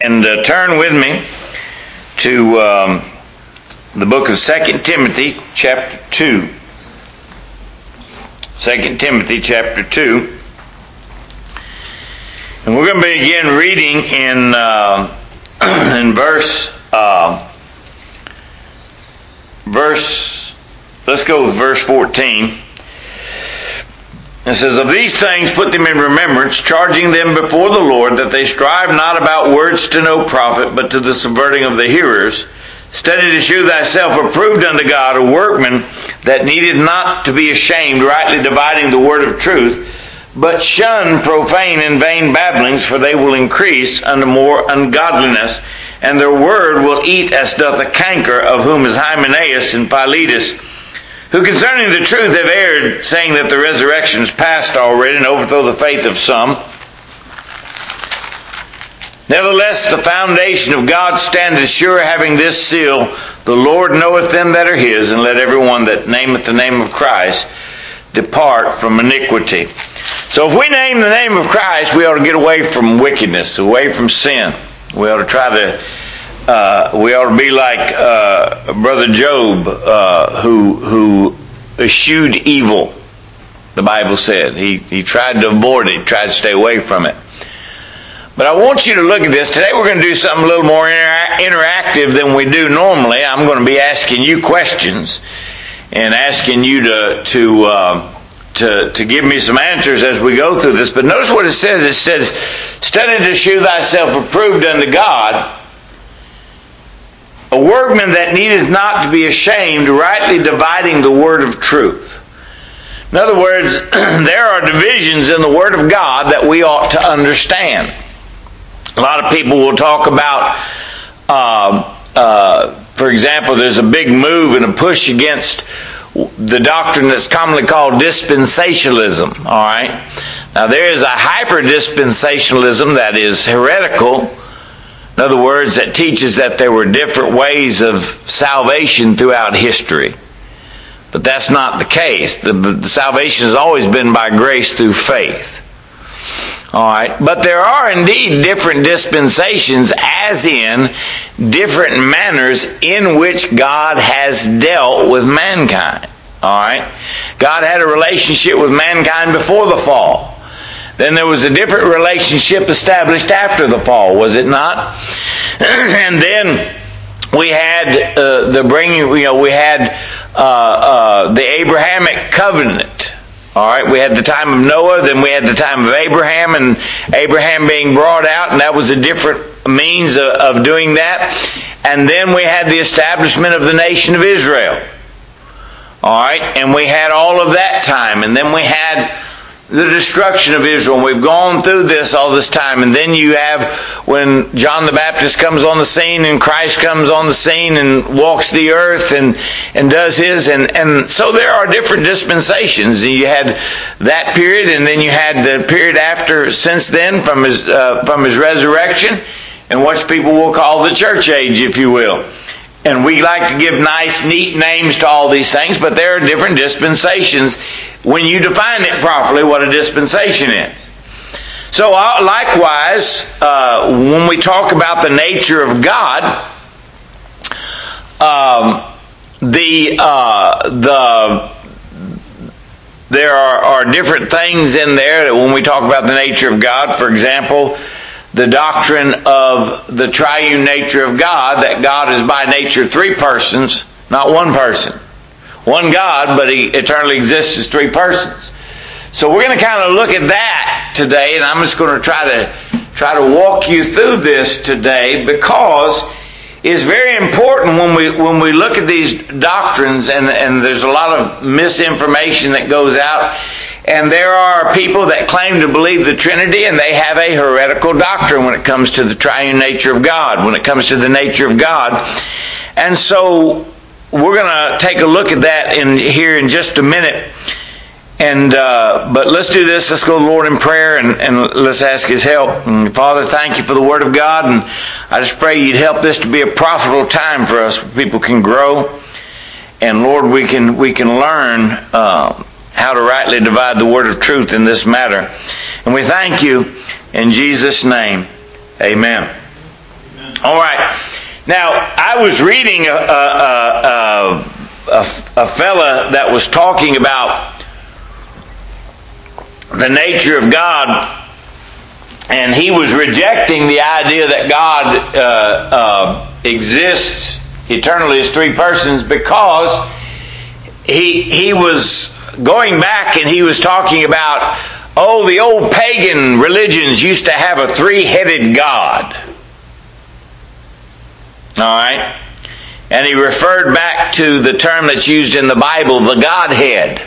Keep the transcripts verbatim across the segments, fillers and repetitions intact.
And uh, turn with me to um, the book of Second Timothy, chapter two. Second Timothy, chapter two. And we're going to begin reading in uh, in verse uh, verse. Let's go with verse fourteen. It says, "Of these things put them in remembrance, charging them before the Lord, that they strive not about words to no profit, but to the subverting of the hearers. Study to shew thyself approved unto God, a workman that needed not to be ashamed, rightly dividing the word of truth. But shun profane and vain babblings, for they will increase unto more ungodliness, and their word will eat as doth a canker, of whom is Hymenaeus and Philetus, who concerning the truth have erred, saying that the resurrection is past already, and overthrow the faith of some. Nevertheless, the foundation of God standeth sure, having this seal, the Lord knoweth them that are his, and let everyone that nameth the name of Christ depart from iniquity." So if we name the name of Christ, we ought to get away from wickedness, away from sin. We ought to try to Uh, we ought to be like uh, Brother Job, uh, who who eschewed evil. The Bible said he he tried to avoid it, tried to stay away from it. But I want you to look at this today. We're going to do something a little more inter- interactive than we do normally. I'm going to be asking you questions and asking you to to uh, to to give me some answers as we go through this. But notice what it says. It says, "Study to shew thyself approved unto God, a workman that needeth not to be ashamed, rightly dividing the word of truth." In other words, there are divisions in the Word of God that we ought to understand. A lot of people will talk about, uh, uh, for example, there's a big move and a push against the doctrine that's commonly called dispensationalism. All right. Now there is a hyper-dispensationalism that is heretical. In other words, that teaches that there were different ways of salvation throughout history. But that's not the case. The, the salvation has always been by grace through faith. All right. But there are indeed different dispensations, as in different manners in which God has dealt with mankind. All right. God had a relationship with mankind before the fall. Then there was a different relationship established after the fall, was it not? And then we had uh, the bringing. You know, we had uh, uh, the Abrahamic covenant. All right, we had the time of Noah, then we had the time of Abraham, and Abraham being brought out, and that was a different means of, of doing that. And then we had the establishment of the nation of Israel. All right, and we had all of that time, and then we had the destruction of Israel. And we've gone through this all this time. And then you have when John the Baptist comes on the scene and Christ comes on the scene and walks the earth and, and does his. And, and so there are different dispensations. You had that period, and then you had the period after, since then, from his, uh, from his resurrection, and what people will call the church age, if you will. And we like to give nice, neat names to all these things, but there are different dispensations when you define it properly what a dispensation is. So uh, likewise, uh, when we talk about the nature of God, um, the uh, the there are, are different things in there that when we talk about the nature of God, for example, the doctrine of the triune nature of God, that God is by nature three persons, not one person. One God, but He eternally exists as three persons. So we're going to kind of look at that today, and I'm just going to try to try to walk you through this today, because it's very important when we when we look at these doctrines, and, and there's a lot of misinformation that goes out. And there are people that claim to believe the Trinity, and they have a heretical doctrine when it comes to the triune nature of God, when it comes to the nature of God. And so we're going to take a look at that in here in just a minute. And uh, but let's do this. Let's go to the Lord in prayer, and, and let's ask His help. And Father, thank You for the Word of God, and I just pray You'd help this to be a profitable time for us, where people can grow, and Lord, we can we can learn Uh, how to rightly divide the word of truth in this matter. And we thank You in Jesus' name. Amen. All right. Now, I was reading a, a, a, a, a fella that was talking about the nature of God, and he was rejecting the idea that God uh, uh, exists eternally as three persons, because he he was going back and he was talking about, oh, the old pagan religions used to have a three-headed God. All right? And he referred back to the term that's used in the Bible, the Godhead.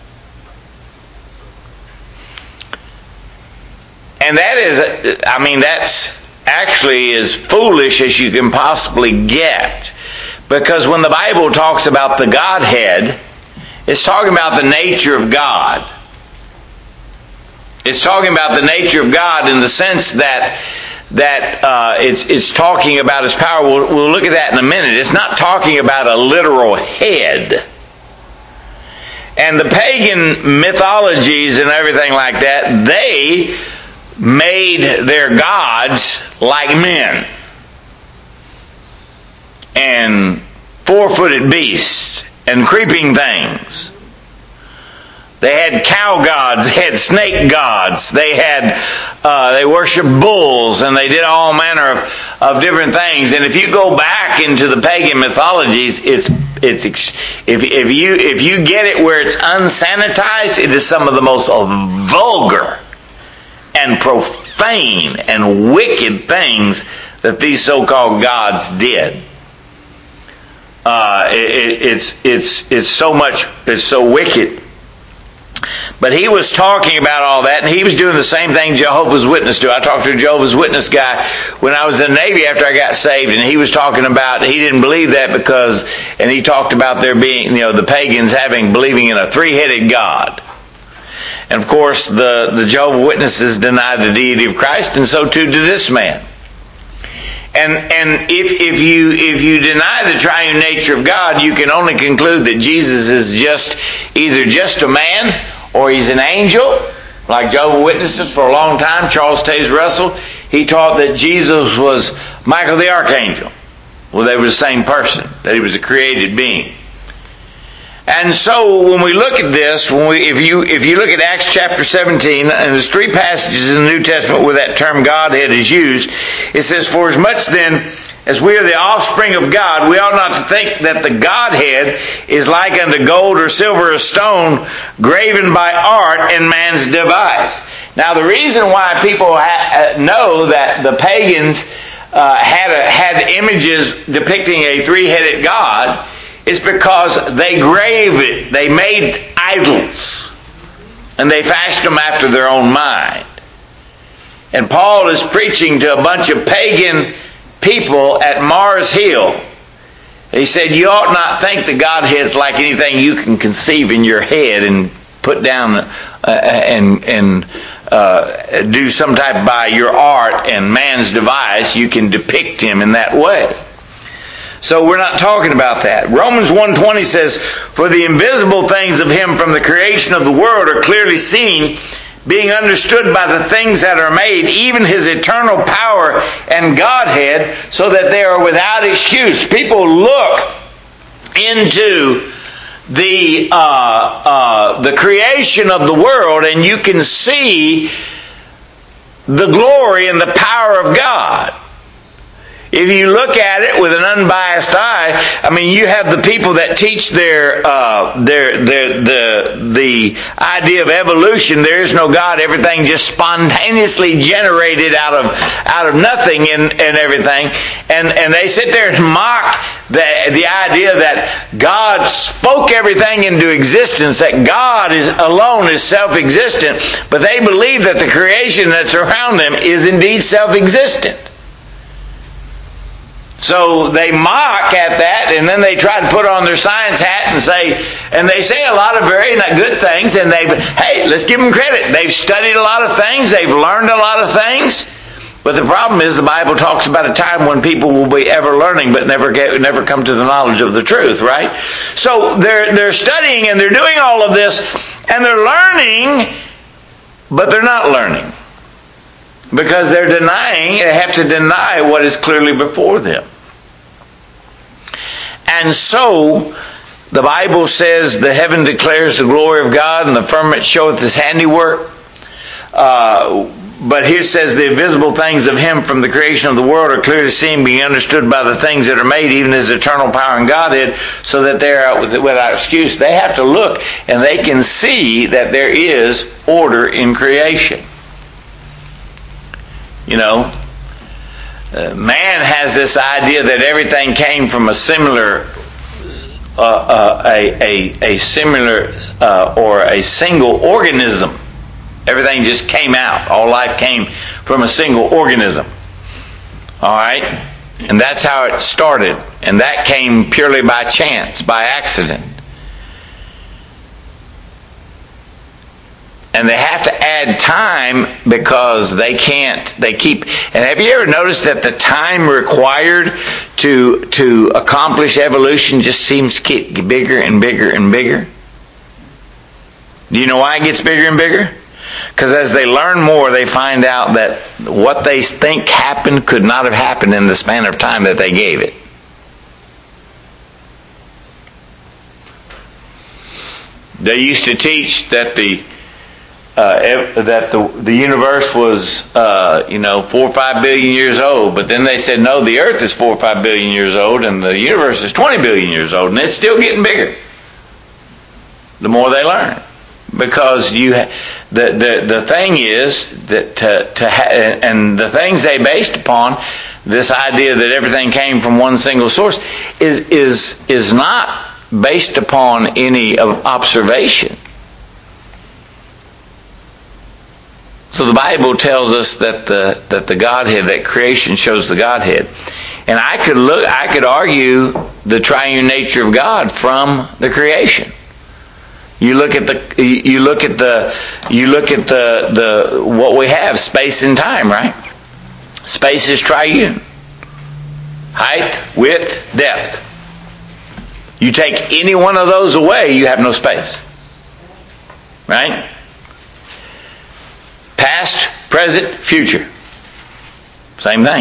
And that is, I mean, that's actually as foolish as you can possibly get. Because when the Bible talks about the Godhead, it's talking about the nature of God. It's talking about the nature of God in the sense that that uh, it's it's talking about His power. We'll, we'll look at that in a minute. It's not talking about a literal head. And the pagan mythologies and everything like that, they made their gods like men and four-footed beasts and creeping things. They had cow gods, they had snake gods, they had uh, they worshipped bulls, and they did all manner of, of different things. And if you go back into the pagan mythologies, it's it's if if you if you get it where it's unsanitized, it is some of the most vulgar and profane and wicked things that these so-called gods did. Uh, it, it's it's it's so much it's so wicked. But he was talking about all that, and he was doing the same thing Jehovah's Witnesses do. I talked to a Jehovah's Witness guy when I was in the Navy after I got saved, and he was talking about, he didn't believe that because, and he talked about there being, you know, the pagans having, believing in a three-headed God. And of course, the, the Jehovah's Witnesses denied the deity of Christ, and so too did this man. And and if if you if you deny the triune nature of God, you can only conclude that Jesus is just either just a man or he's an angel, like Jehovah's Witnesses for a long time. Charles Taze Russell, he taught that Jesus was Michael the Archangel. Well, they were the same person, that he was a created being. And so when we look at this, when we, if you if you look at Acts chapter seventeen, and there's three passages in the New Testament where that term Godhead is used, it says, "For as much then as we are the offspring of God, we ought not to think that the Godhead is like unto gold or silver or stone, graven by art and man's device." Now the reason why people ha- know that the pagans uh, had a, had images depicting a three-headed God is because they grave it, they made idols, and they fashioned them after their own mind. And Paul is preaching to a bunch of pagan people at Mars Hill. He said, you ought not think the Godhead's like anything you can conceive in your head and put down uh, and and uh, do some type by your art and man's device. You can depict him in that way. So we're not talking about that. Romans one twenty says, "For the invisible things of him from the creation of the world are clearly seen, being understood by the things that are made, even his eternal power and Godhead, so that they are without excuse." People look into the uh, uh, the creation of the world, and you can see the glory and the power of God. If you look at it with an unbiased eye, I mean, you have the people that teach their uh, their their the the idea of evolution. There is no God; everything just spontaneously generated out of out of nothing and, and everything. And and they sit there and mock the the idea that God spoke everything into existence, that God is alone is self-existent. But they believe that the creation that's around them is indeed self-existent. So they mock at that, and then they try to put on their science hat and say, and they say a lot of very good things, and they, hey, let's give them credit. They've studied a lot of things, they've learned a lot of things, but the problem is the Bible talks about a time when people will be ever learning, but never get, never come to the knowledge of the truth, right? So they're they're studying and they're doing all of this, and they're learning, but they're not learning. Because they're denying, they have to deny what is clearly before them. And so, the Bible says, the heaven declares the glory of God, and the firmament showeth his handiwork. Uh, but here says, the invisible things of him from the creation of the world are clearly seen, being understood by the things that are made, even his eternal power and Godhead, so that they are without excuse. They have to look, and they can see that there is order in creation. You know, uh, man has this idea that everything came from a similar, uh, uh, a, a, a similar uh, or a single organism. Everything just came out. All life came from a single organism. All right? And that's how it started. And that came purely by chance, by accident. And they have to add time because they can't, they keep, and have you ever noticed that the time required to to accomplish evolution just seems to get bigger and bigger and bigger? Do you know why it gets bigger and bigger? Because as they learn more, they find out that what they think happened could not have happened in the span of time that they gave it. They used to teach that the Uh, that the the universe was, uh, you know, four or five billion years old, but then they said, no, the Earth is four or five billion years old, and the universe is twenty billion years old, and it's still getting bigger. The more they learn, because you, ha- the the the thing is that to to ha- and the things they based upon this idea that everything came from one single source is is is not based upon any observation. So the Bible tells us that the that the Godhead, that creation shows the Godhead. And I could look I could argue the triune nature of God from the creation. You look at the you look at the you look at the the what we have, space and time, right? Space is triune. Height, width, depth. You take any one of those away, you have no space. Right? Past, present, future. Same thing.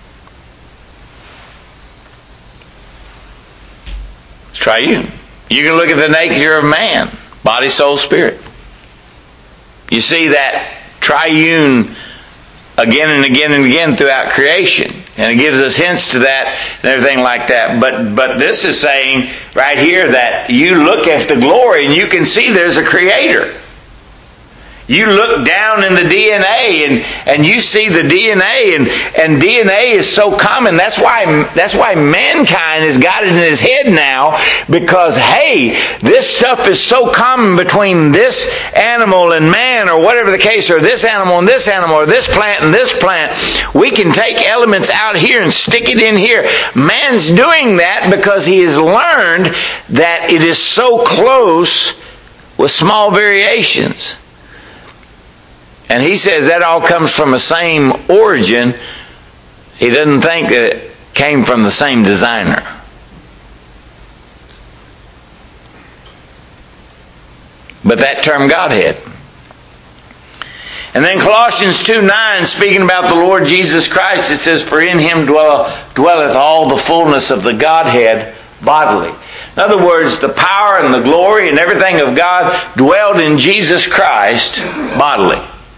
It's triune. You can look at the nature of man, body, soul, spirit. You see that triune again and again and again throughout creation. And it gives us hints to that and everything like that. But but this is saying right here that you look at the glory and you can see there's a creator. You look down in the D N A and, and you see the D N A, and, and D N A is so common. That's why that's why mankind has got it in his head now, because hey, this stuff is so common between this animal and man, or whatever the case, or this animal and this animal, or this plant and this plant. We can take elements out here and stick it in here. Man's doing that because he has learned that it is so close with small variations. And he says that all comes from the same origin. He doesn't think that it came from the same designer. But that term Godhead. And then Colossians two nine, speaking about the Lord Jesus Christ, it says, for in him dwell, dwelleth all the fullness of the Godhead bodily. In other words, the power and the glory and everything of God dwelled in Jesus Christ bodily.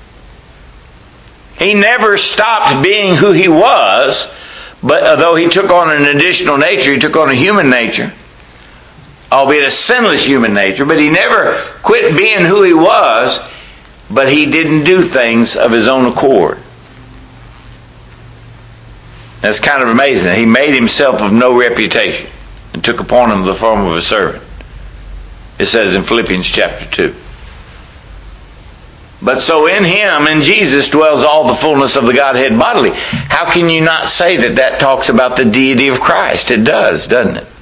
He never stopped being who he was, but although he took on an additional nature, he took on a human nature, albeit a sinless human nature, but he never quit being who he was, but he didn't do things of his own accord. That's kind of amazing. He made himself of no reputation and took upon him the form of a servant. It says in Philippians chapter two. But so in him, in Jesus, dwells all the fullness of the Godhead bodily. How can you not say that that talks about the deity of Christ? It does, doesn't it?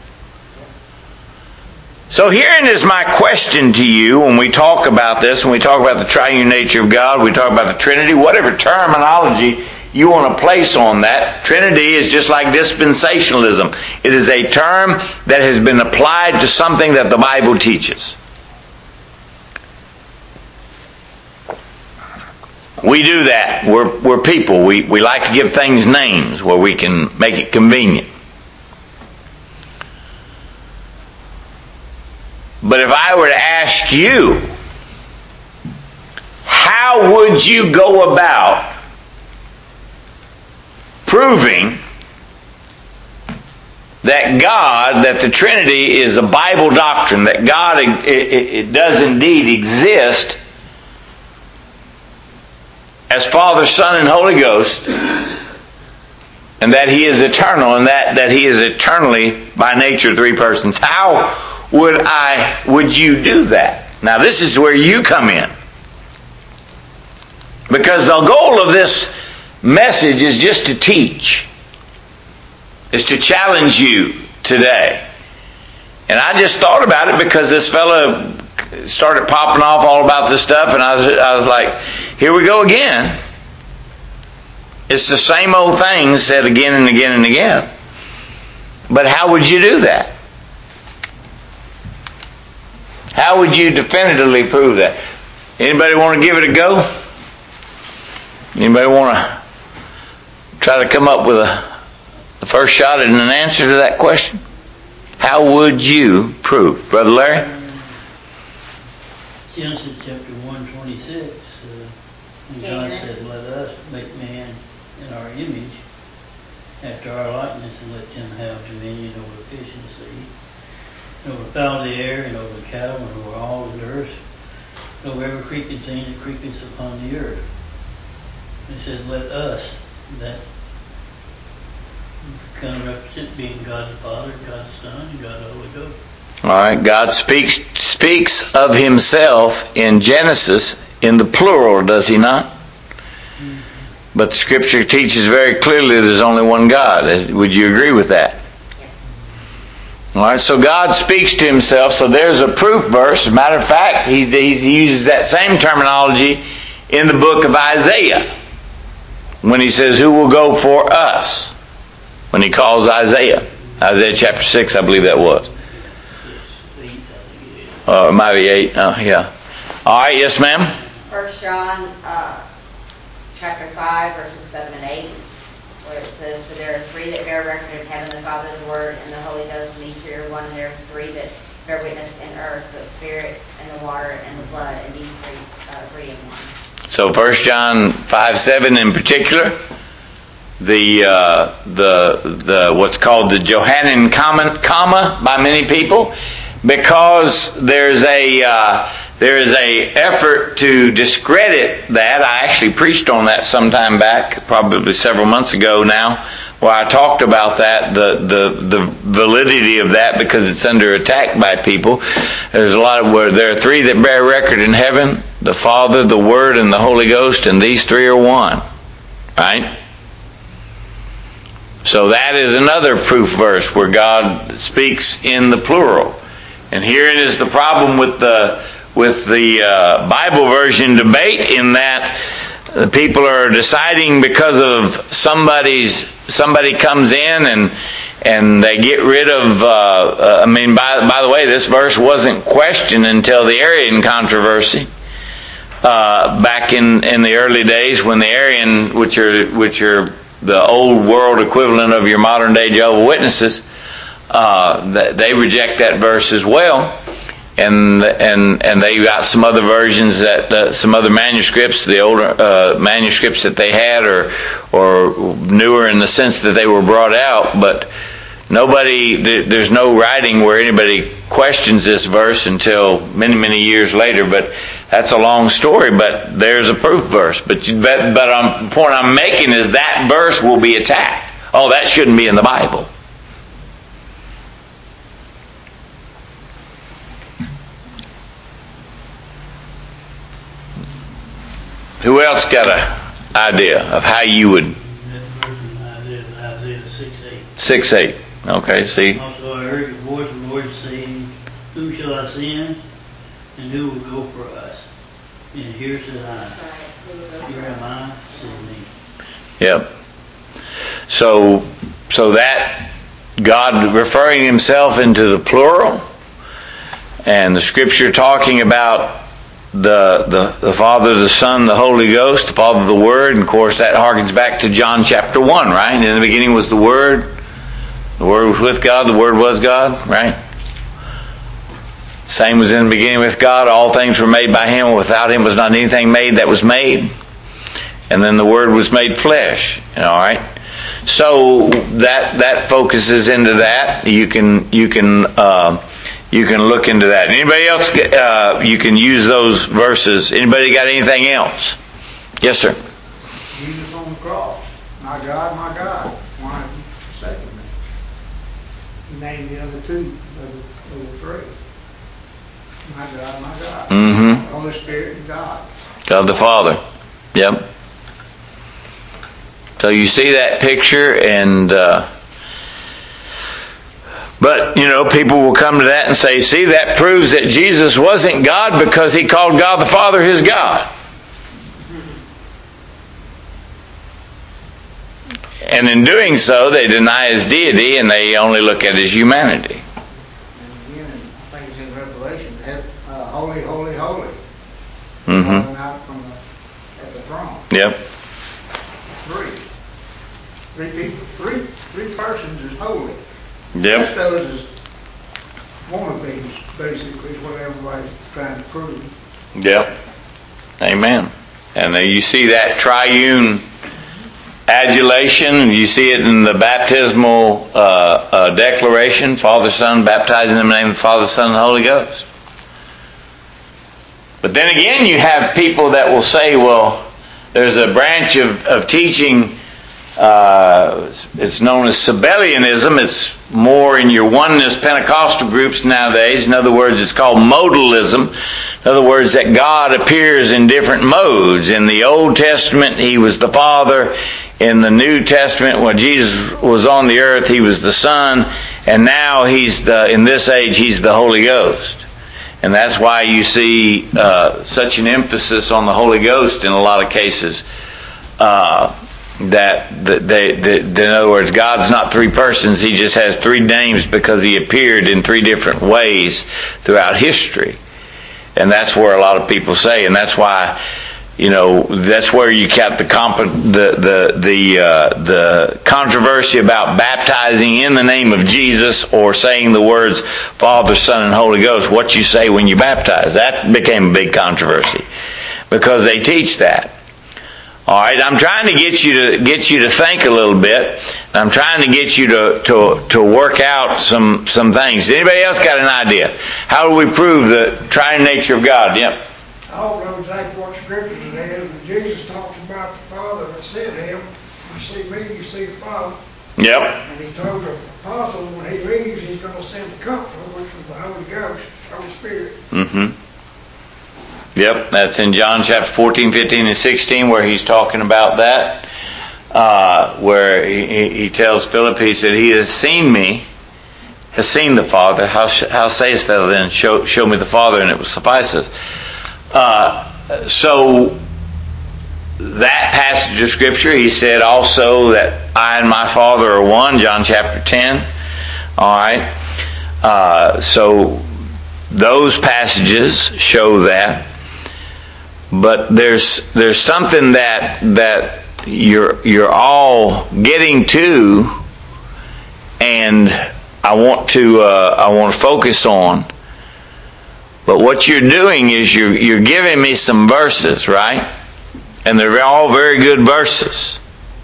So herein is my question to you when we talk about this, when we talk about the triune nature of God, we talk about the Trinity, whatever terminology you want to place on that. Trinity is just like dispensationalism. It is a term that has been applied to something that the Bible teaches. We do that. We're, we're people. We, we like to give things names where we can make it convenient. But if I were to ask you, how would you go about proving that God, that the Trinity is a Bible doctrine, that God it, it, it does indeed exist as Father, Son, and Holy Ghost, and that He is eternal, and that, that He is eternally by nature three persons? How would I would you do that? Now this is where you come in. Because the goal of this message is just to teach. Is to challenge you today. And I just thought about it because this fella started popping off all about this stuff, and I was, I was like, here we go again. It's the same old thing said again and again and again. But how would you do that? How would you definitively prove that? Anybody want to give it a go? Anybody want to try to come up with a the first shot at an answer to that question? How would you prove? Brother Larry? Genesis chapter one twenty-six, uh, and God said, let us make man in our image, after our likeness, and let them have dominion over the fish in the sea, and over the fowl of the air, and over the cattle, and over all the earth, and over every creeping thing that creepeth upon the earth. He said, let us, that kind of represent being God the Father, God the Son, and God the Holy Ghost. All right. God speaks speaks of Himself in Genesis in the plural, does He not? Mm-hmm. But the Scripture teaches very clearly there's only one God. Would you agree with that? Yes. All right. So God speaks to Himself. So there's a proof verse. As a matter of fact, He, he uses that same terminology in the book of Isaiah when He says, "Who will go for us?" When He calls Isaiah. Isaiah chapter six, I believe that was. Or uh, it might be eight. Oh, yeah. All right, yes, ma'am? First John uh, chapter five, verses seven and eight, where it says, for there are three that bear record in heaven, the Father, the Word, and the Holy Ghost, and these three are one, and there are three that bear witness in earth, the Spirit, and the water, and the blood, and these three uh, agree in one. So First John five seven in particular, the uh, the the what's called the Johannine comma, comma by many people, because there's a uh, there is a effort to discredit that. I actually preached on that sometime back, probably several months ago now, where I talked about that, the the the validity of that, because it's under attack by people. There's a lot of where there are three that bear record in heaven: the Father, the Word, and the Holy Ghost, and these three are one. Right? So that is another proof verse where God speaks in the plural. And herein is the problem with the with the uh, Bible version debate, in that the people are deciding because of somebody's somebody comes in and and they get rid of. Uh, uh, I mean, by by the way, this verse wasn't questioned until the Arian controversy uh, back in, in the early days, when the Arian, which are which are the old world equivalent of your modern day Jehovah's Witnesses, uh, they reject that verse as well, and and and they got some other versions that uh, some other manuscripts, the older uh, manuscripts that they had, or or newer in the sense that they were brought out, but nobody, there's no writing where anybody questions this verse until many many years later. But that's a long story, but there's a proof verse. But but, but um, the point I'm making is that verse will be attacked. Oh, that shouldn't be in the Bible. Who else got an idea of how you would? Isaiah six eight. six eight. Okay, see. Also I heard the voice of the Lord saying, whom shall I send, and who will go for us? And here said I, here am I, send me. Yep. So, so that God referring Himself into the plural, and the Scripture talking about the, the, the Father, the Son, the Holy Ghost, the Father, the Word, and of course that harkens back to John chapter one, right? And in the beginning was the Word. The Word was with God, the Word was God, right? Same was in the beginning with God. All things were made by Him. Without Him was not anything made that was made. And then the Word was made flesh. You know, all right? So that that focuses into that. You can you can uh, you can look into that. Anybody else? Uh, you can use those verses. Anybody got anything else? Yes, sir. Jesus on the cross. My God, my God, why have you forsaken me? He named the other two of the, of the three. My God, my God. Mm-hmm. The Holy Spirit and God. God the Father. Yep. So you see that picture, and uh, but you know, people will come to that and say, see, that proves that Jesus wasn't God because He called God the Father His God. And in doing so, they deny His deity and they only look at His humanity. And again, I think it's in Revelation, uh, holy, holy, holy. Mm-hmm. Calling out from the, at the throne. Yep. Three. Three people, three, three persons is holy. Yep. Rest of us is one of these, basically, is what everybody's trying to prove. Yep. Amen. And you see that triune adulation. You see it in the baptismal uh, uh, declaration, Father, Son, baptizing them in the name of the Father, Son, and the Holy Ghost. But then again, you have people that will say, well, there's a branch of, of teaching, uh, it's known as Sabellianism. It's more in your oneness Pentecostal groups nowadays. In other words, it's called modalism. In other words, that God appears in different modes. In the Old Testament, He was the Father. In the New Testament, when Jesus was on the earth, He was the Son. And now He's the, in this age, He's the Holy Ghost. And that's why you see uh, such an emphasis on the Holy Ghost in a lot of cases. Uh, that, that they, they, in other words, God's not three persons. He just has three names because He appeared in three different ways throughout history. And that's where a lot of people say, and that's why, you know, that's where you kept the comp- the the the uh, the controversy about baptizing in the name of Jesus or saying the words Father, Son, and Holy Ghost. What you say when you baptize, that became a big controversy because they teach that. All right, I'm trying to get you to get you to think a little bit. I'm trying to get you to to to work out some some things. Anybody else got an idea? How do we prove the triune nature of God? Yep. I don't know exactly what scripture it is, but Jesus talks about the Father that sent Him. You see me, you see the Father. Yep. And He told the apostles when He leaves, He's going to send the Comforter, which was the Holy Ghost, Holy Spirit. Mm-hmm. Yep, that's in John chapter fourteen, fifteen, and sixteen where He's talking about that. Uh, where he, he tells Philip, He said, He has seen me, has seen the Father. How how sayest thou then, show, show me the Father, and it will suffice us. Uh, so that passage of Scripture, He said also that I and my Father are one, John chapter ten. All right. Uh, so those passages show that. But there's there's something that that you're you're all getting to, and I want to uh, I want to focus on. But what you're doing is you're you're giving me some verses, right? And they're all very good verses.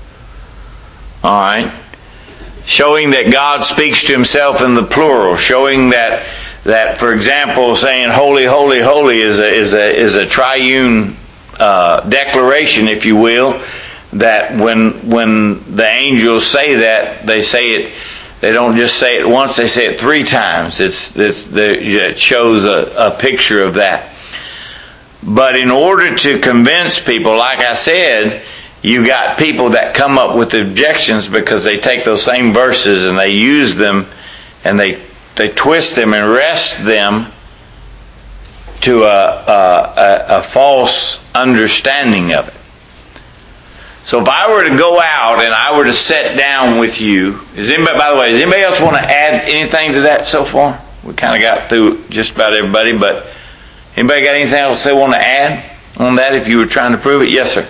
All right, showing that God speaks to Himself in the plural, showing that. That, for example, saying "holy, holy, holy" is a is a is a triune uh, declaration, if you will. That when when the angels say that, they say it. They don't just say it once; they say it three times. It's, it's it shows a, a picture of that. But in order to convince people, like I said, you got people that come up with objections because they take those same verses and they use them, and they. They twist them and wrest them to a, a, a false understanding of it. So if I were to go out and I were to sit down with you, is anybody, by the way, does anybody else want to add anything to that so far? We kind of got through just about everybody, but Anybody got anything else they want to add on that if you were trying to prove it? Yes, sir.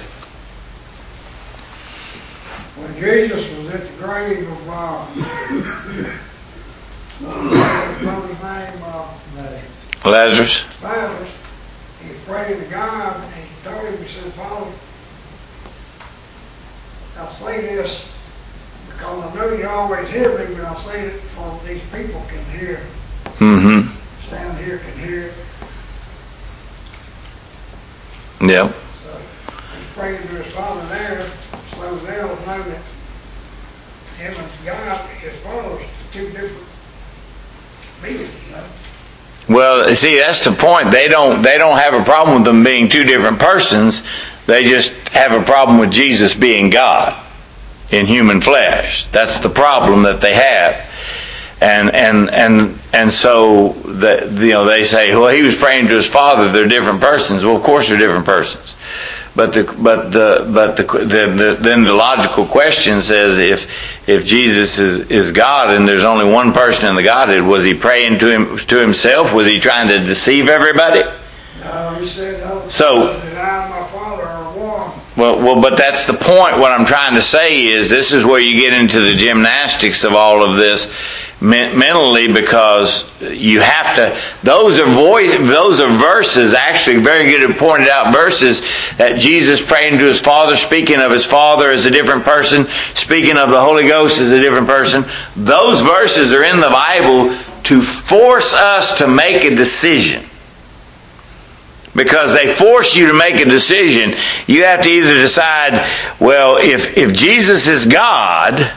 When Jesus was at the grave of, uh, his brother's name, uh, Lazarus. Lazarus, he was praying to God, and he told him, he said, Father, I say this because I know you always hear me, but I say it for these people can hear. Mm-hmm. Down here can hear it. Yep. So he's praying to his Father there, so they'll know that him and God, his Father's two different beings, you know. Well, see, that's the point. They don't they don't have a problem with them being two different persons. They just have a problem with Jesus being God in human flesh. That's the problem that they have. And and and and so the, you know they say, well, he was praying to his Father. They're different persons. Well, of course they're different persons. But the but the but the, the, the then the logical question says, if if Jesus is is God and there's only one person in the Godhead, was he praying to him to himself? Was he trying to deceive everybody? No, he said, no, So that I and my Father are one. Well, well, but that's the point. What I'm trying to say is this is where you get into the gymnastics of all of this mentally, because you have to. Those are voice. Those are verses. Actually, very good at pointed out verses that Jesus praying to his Father, speaking of his Father as a different person, speaking of the Holy Ghost as a different person. Those verses are in the Bible to force us to make a decision. Because they force you to make a decision. You have to either decide, well, if, if Jesus is God,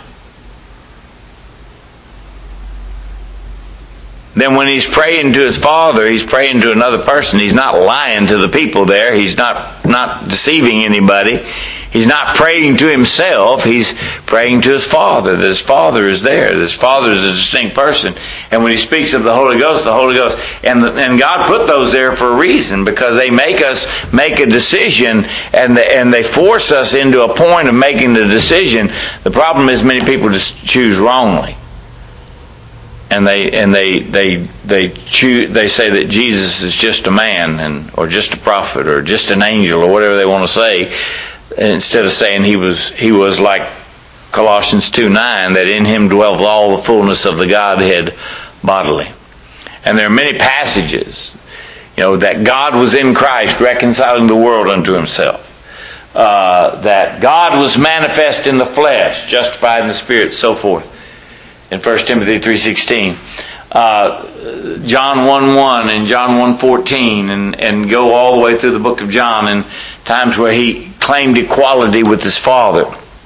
then when he's praying to his Father, he's praying to another person. He's not lying to the people there. He's not, not deceiving anybody. He's not praying to himself. He's praying to his Father. That his Father is there. That his Father is a distinct person. And when he speaks of the Holy Ghost, the Holy Ghost, and the, and God put those there for a reason, because they make us make a decision, and the, and they force us into a point of making the decision. The problem is many people just choose wrongly. And they and they they they choose, they say that Jesus is just a man, and or just a prophet, or just an angel, or whatever they want to say, instead of saying he was he was like Colossians two nine, that in him dwelleth all the fullness of the Godhead bodily. And there are many passages, you know, that God was in Christ reconciling the world unto himself. Uh, that God was manifest in the flesh, justified in the Spirit, so forth. In First Timothy three sixteen, uh, John one one and John one fourteen, and, and go all the way through the book of John, and times where he claimed equality with his Father.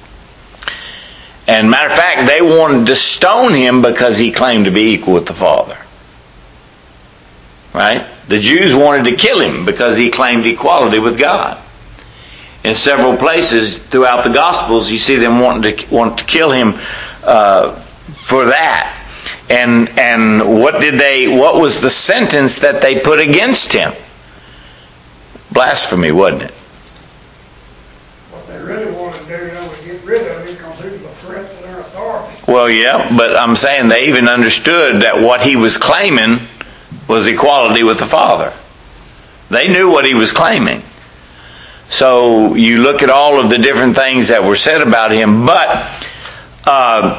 And matter of fact, they wanted to stone him because he claimed to be equal with the Father. Right? The Jews wanted to kill him because he claimed equality with God. In several places throughout the Gospels, you see them wanting to want to kill him uh, for that. And and what did they? What was the sentence that they put against him? Blasphemy, wasn't it? What they really wanted to do, though, was get rid of him because he was a threat to their authority. Well, yeah, but I'm saying they even understood that what he was claiming was equality with the Father. They knew what he was claiming. So you look at all of the different things that were said about him, but uh,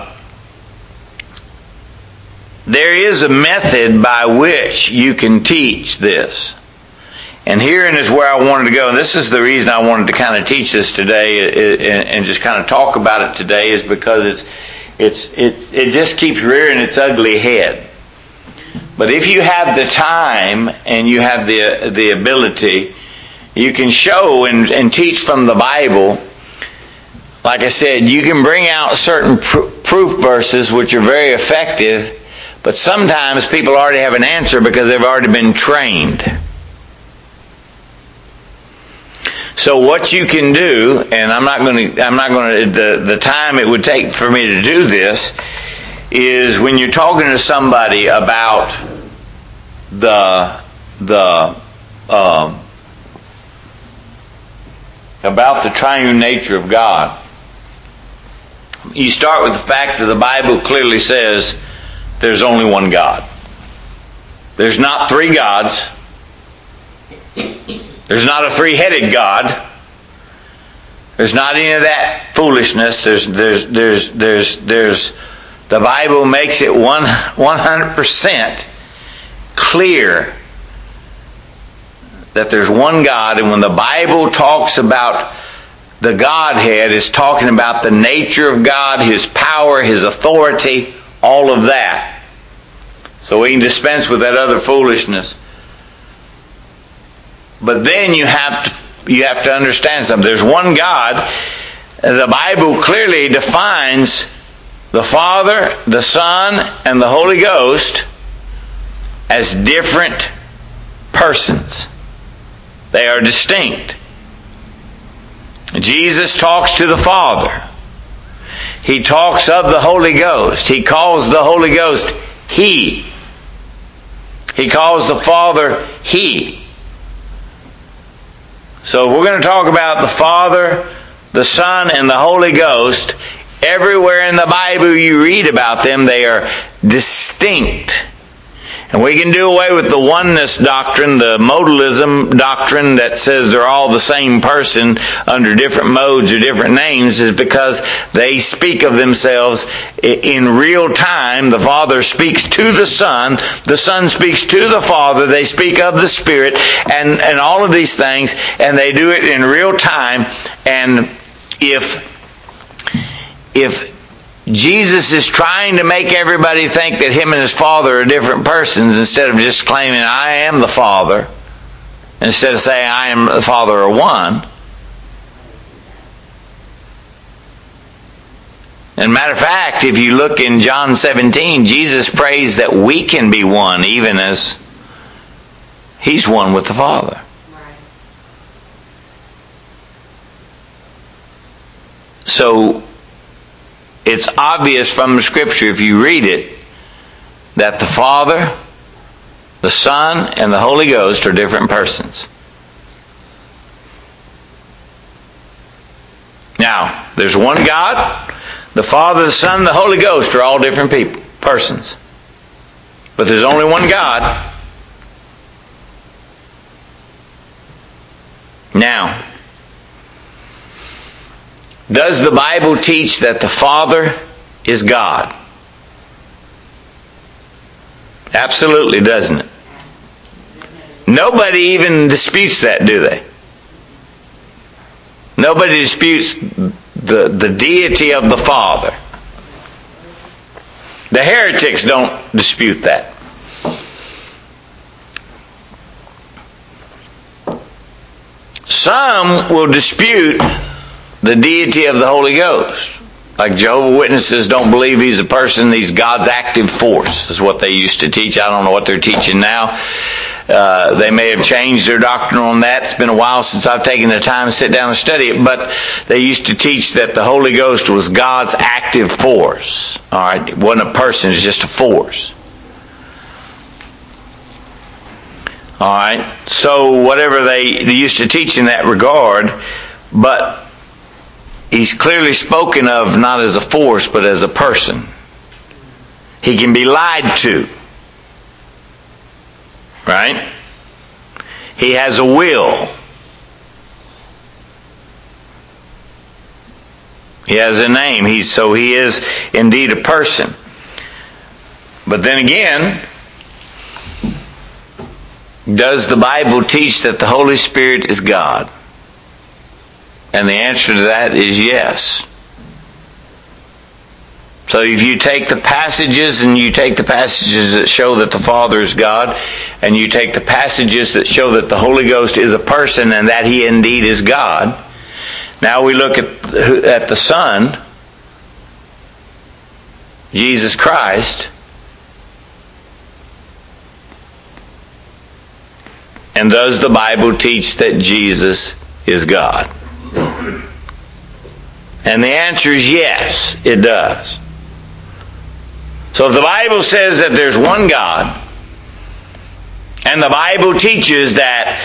there is a method by which you can teach this. And herein is where I wanted to go. And this is the reason I wanted to kind of teach this today and just kind of talk about it today, is because it's it's it it just keeps rearing its ugly head. But if you have the time and you have the the ability, you can show and, and teach from the Bible. Like I said, you can bring out certain pr- proof verses which are very effective, but sometimes people already have an answer because they've already been trained. So what you can do, and I'm not going to, I'm not going to, the, the time it would take for me to do this, is when you're talking to somebody about the, the, um, about the triune nature of God, you start with the fact that the Bible clearly says there's only one God. There's not three gods. There's not a three-headed God. There's not any of that foolishness. There's, there's, there's, there's, there's, the Bible makes it one, one hundred percent clear that there's one God, and when the Bible talks about the Godhead, it's talking about the nature of God, His power, His authority, all of that. So we can dispense with that other foolishness. But then you have to, you have to understand something. There's one God. The Bible clearly defines the Father, the Son, and the Holy Ghost as different persons. They are distinct. Jesus talks to the Father. He talks of the Holy Ghost. He calls the Holy Ghost He. He calls the Father He. So we're going to talk about the Father, the Son, and the Holy Ghost. Everywhere in the Bible you read about them, they are distinct. And we can do away with the oneness doctrine, the modalism doctrine that says they're all the same person under different modes or different names, is because they speak of themselves in real time. The Father speaks to the Son, the Son speaks to the Father, they speak of the Spirit, and, and all of these things, and they do it in real time. And if, if Jesus is trying to make everybody think that Him and His Father are different persons, instead of just claiming, I am the Father, instead of saying, I am the Father are one. And matter of fact, if you look in John seventeen, Jesus prays that we can be one, even as He's one with the Father. So, it's obvious from the Scripture, if you read it, that the Father, the Son, and the Holy Ghost are different persons. Now, there's one God. The Father, the Son, and the Holy Ghost are all different people, persons. But there's only one God. Now, does the Bible teach that the Father is God? Absolutely, doesn't it? Nobody even disputes that, do they? Nobody disputes the, the deity of the Father. The heretics don't dispute that. Some will dispute the deity of the Holy Ghost. Like Jehovah's Witnesses don't believe He's a person, He's God's active force, is what they used to teach. I don't know what they're teaching now. Uh, they may have changed their doctrine on that. It's been a while since I've taken the time to sit down and study it, but they used to teach that the Holy Ghost was God's active force. Alright, it wasn't a person, it's just a force. Alright, so whatever they, they used to teach in that regard, but He's clearly spoken of not as a force, but as a person. He can be lied to. Right? He has a will. He has a name. He's, so he is indeed a person. But then again, does the Bible teach that the Holy Spirit is God? And the answer to that is yes. So if you take the passages and you take the passages that show that the Father is God, and you take the passages that show that the Holy Ghost is a person and that He indeed is God, now we look at, at the Son, Jesus Christ, and does the Bible teach that Jesus is God? And the answer is yes, it does. So if the Bible says that there's one God, and the Bible teaches that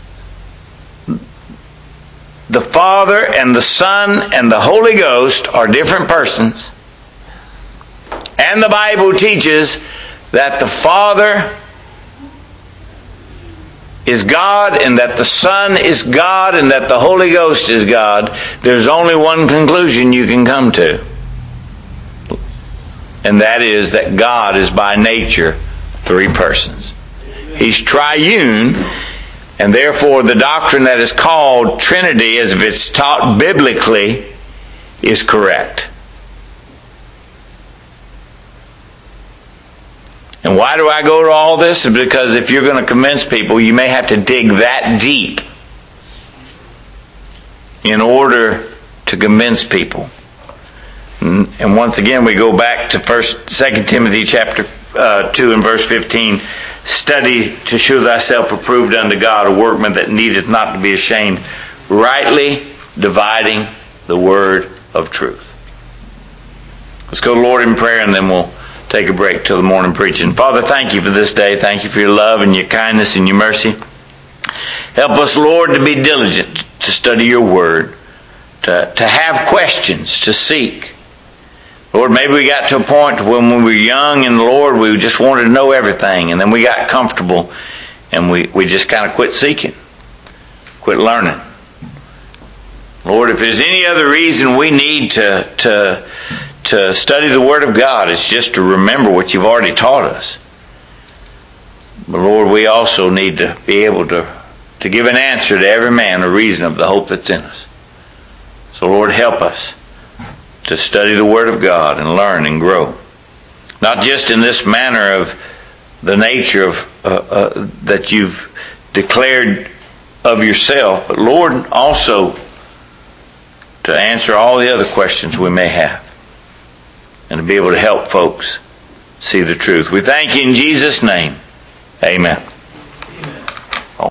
the Father and the Son and the Holy Ghost are different persons, and the Bible teaches that the Father is God and that the Son is God and that the Holy Ghost is God, there's only one conclusion you can come to. And that is that God is by nature three persons. He's triune, and therefore the doctrine that is called Trinity, as if it's taught biblically, is correct. And why do I go to all this? Because if you're going to convince people, you may have to dig that deep in order to convince people. And once again, we go back to First, Second Timothy chapter uh, two and verse fifteen. Study to show thyself approved unto God, a workman that needeth not to be ashamed, rightly dividing the word of truth. Let's go to the Lord in prayer, and then we'll take a break till the morning preaching. Father, thank you for this day. Thank you for your love and your kindness and your mercy. Help us, Lord, to be diligent to study your word, to, to have questions, to seek. Lord, maybe we got to a point when we were young in the Lord, we just wanted to know everything, and then we got comfortable, and we, we just kind of quit seeking, quit learning. Lord, if there's any other reason we need to, to, to study the Word of God, it's just to remember what you've already taught us. But Lord, we also need to be able to, to give an answer to every man, a reason of the hope that's in us. So Lord, help us to study the Word of God and learn and grow. Not just in this manner of the nature of uh, uh, that you've declared of yourself, but Lord, also to answer all the other questions we may have and to be able to help folks see the truth. We thank you in Jesus' name. Amen.